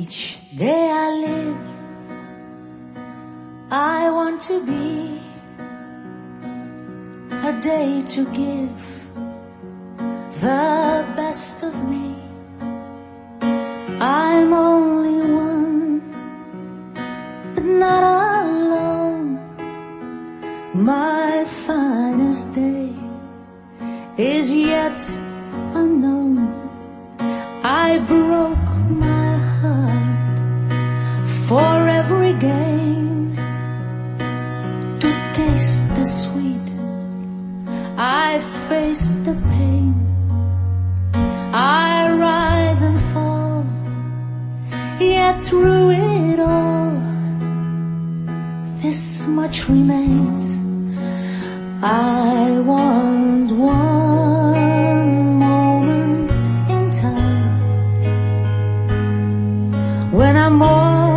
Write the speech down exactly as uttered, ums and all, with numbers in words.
Each day I live, I want to be a day to give the best of me. I'm only one, but not alone. My finest day is yet unknown. I broke my heart for every gain. To taste the sweet, I face the pain. I rise and fall, yet through it all, this much remains. I want one moment in time when I'm all